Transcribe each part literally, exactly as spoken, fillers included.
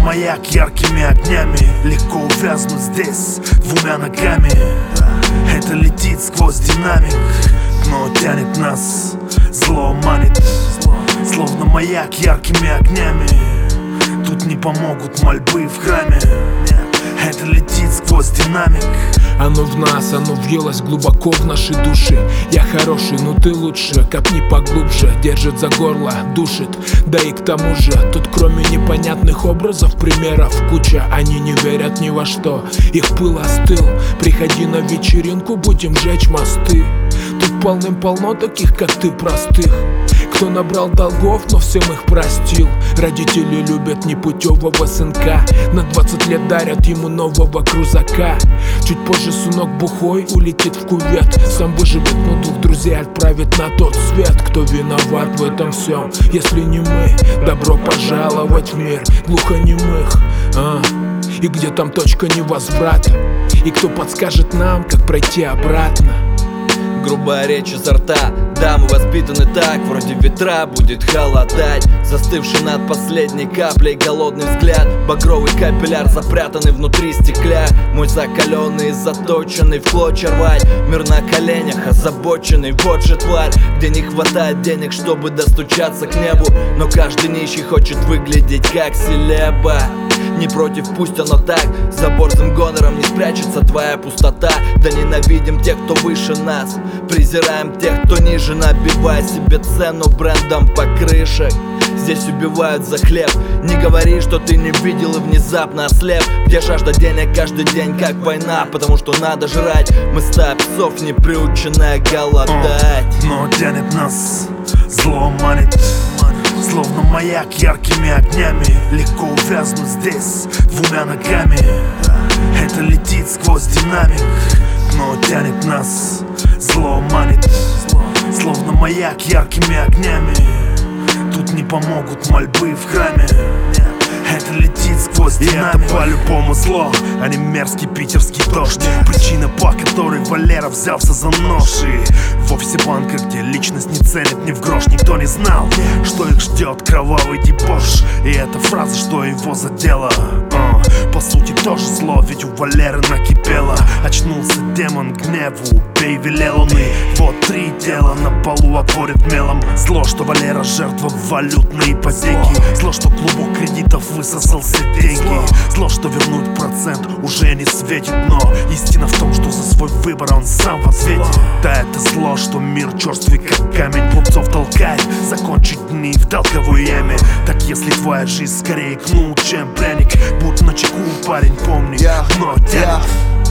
маяк яркими огнями. Легко увязнуть здесь двумя ногами. Это летит сквозь динамик, но тянет нас, зло манит. Словно маяк яркими огнями. Тут не помогут мольбы в храме. Это летит сквозь динамик. Оно в нас, оно въелось глубоко в наши души. Я хороший, но ты лучше, копни поглубже. Держит за горло, душит, да и к тому же тут кроме непонятных образов, примеров куча. Они не верят ни во что, их пыл остыл. Приходи на вечеринку, будем жечь мосты. Тут полным-полно таких, как ты, простых, кто набрал долгов, но всем их простил. Родители любят непутевого сынка, на двадцать лет дарят ему нового крузака. Чуть позже сынок бухой улетит в кювет. Сам выживет, но двух друзей отправит на тот свет. Кто виноват в этом всем, если не мы? Добро пожаловать в мир глухонемых. а? И где там точка невозврата? И кто подскажет нам, как пройти обратно? Грубая речь изо рта, да, мы воспитаны так. Вроде ветра будет холодать, застывший над последней каплей голодный взгляд. Багровый капилляр, запрятанный внутри стекля. Мой закаленный, заточенный в клочья рвать. Мир на коленях, озабоченный, вот же тварь. Где не хватает денег, чтобы достучаться к небу, но каждый нищий хочет выглядеть как селеба. Не против, пусть оно так, за борзым гонором не спрячется твоя пустота. Да ненавидим тех, кто выше нас, презираем тех, кто ниже, набивая себе цену брендом по крышах. Здесь убивают за хлеб. Не говори, что ты не видел и внезапно ослеп. Где жажда денег каждый день как война, потому что надо жрать. Мы стая псов, не приученная голодать. Но тянет нас, зло манит. Словно маяк яркими огнями. Легко увязнуть здесь двумя ногами. Это летит сквозь динамик, но тянет нас, зло манит. Словно маяк яркими огнями. Тут не помогут мольбы в храме. Это летит сквозь динамик. И это по-любому зло, а не мерзкий питерский дождь. Причина, по которой Валера взялся за нож. И в офисе банка, где личность не ценит ни в грош, никто не знал, что их ждет кровавый дебош. И эта фраза, что его задело, uh, по сути тоже зло, ведь у Валеры накипело. Очнулся демон гневу, бей велел он. И вот три тела на полу обворит мелом. Зло, что Валера жертва валютной ипотеки. Зло, что клубок кредитов высосал все деньги. Зло, что вернуть процент уже не светит. Но истина в том, что за свой выбор он сам в ответе. Да, это зло, что мир черствый как камень. Глупцов толкает закончить дни в долговой яме. Так если твоя жизнь скорее кнут, чем пряник, будь начеку, парень, помни, но тянет.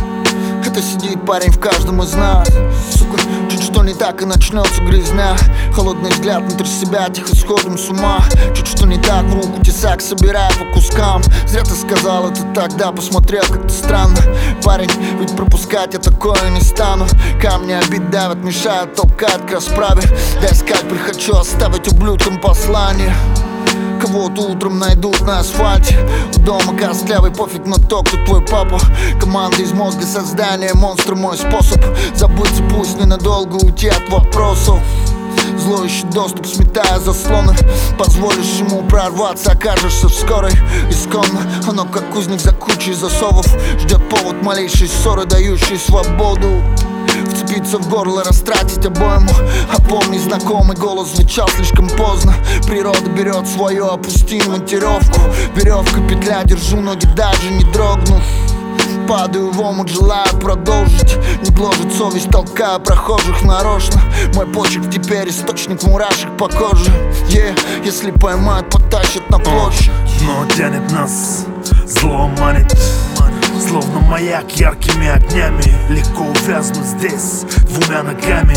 Это сидит парень в каждом из нас. Сука, чуть что не так и начнется грязня. Холодный взгляд внутрь себя, тихо сходим с ума. Чуть что не так, в руку тесак собирая по кускам. Зря ты сказал это тогда, посмотрел как-то странно. Парень, ведь пропускать я такое не стану. Камни обид давят, мешают, толкают к расправе. Дай скальпель, хочу оставить ублюдкам послание. Кого-то утром найдут на асфальте. У дома костлявый, пофиг на то, кто твой папа. Команда из мозга, создание монстра, мой способ. Забыться, пусть ненадолго уйти от вопросов. Зло ищет доступ, сметая заслоны. Позволишь ему прорваться, окажешься в скорой. Исконно, оно как кузник за кучей засовов. Ждет повод малейшей ссоры, дающей свободу. Вцепиться в горло, растратить обойму. А помни, знакомый голос звучал слишком поздно. Природа берет свое, опусти монтировку. Веревка, петля, держу ноги, даже не дрогнув. Падаю в омут, желаю продолжить. Не гложет совесть, толкая прохожих нарочно. Мой почерк теперь источник мурашек по коже. Yeah, если поймают, потащат на площадь. Но тянет нас, зло манит. Словно маяк яркими огнями. Легко увязнуть здесь двумя ногами.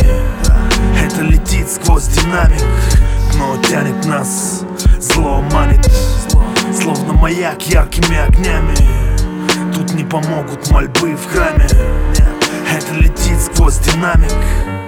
Это летит сквозь динамик, но тянет нас, зло манит. Словно маяк яркими огнями. Тут не помогут мольбы в храме. Это летит сквозь динамик.